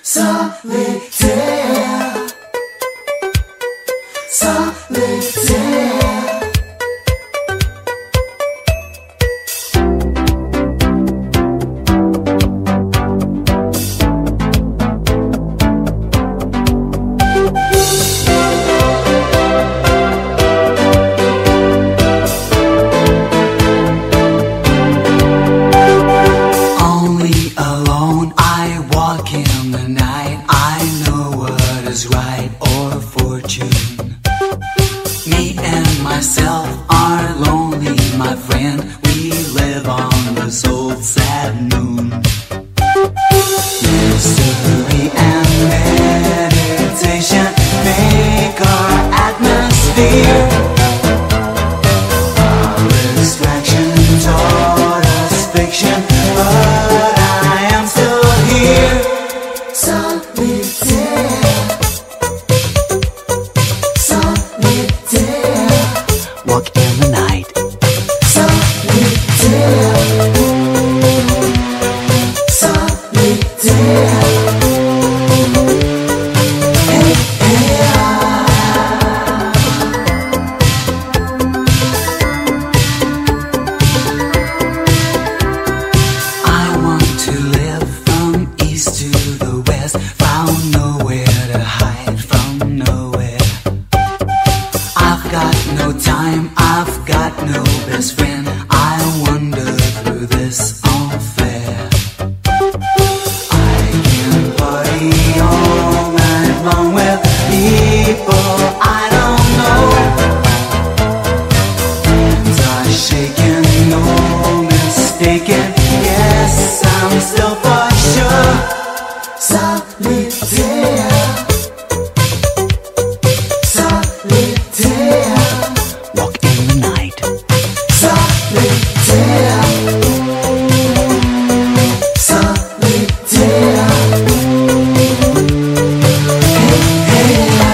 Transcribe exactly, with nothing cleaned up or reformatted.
Solitaire, solitaire. Only alone I walk in the night. I know what is right or fortune. Me and myself are lonely, my friend. We live on this old sad moon. Mystery and meditation make our atmosphere. Our distraction taught us fiction, but I am still here. Solitaire, solitaire. Walk in the night. Solitaire, solitaire. Hey, hey, ah. I want to live from east to the west, found nowhere to hide from nowhere. I've got no time, I've got no best friend. I wander through this unfair. I can party all night long with people I don't know. Hands are shaking, no mistaken. Yes, I'm still for sure. Solitaire, solitaire. Walk in the night. Solitaire, solitaire. Hey, hey, ah.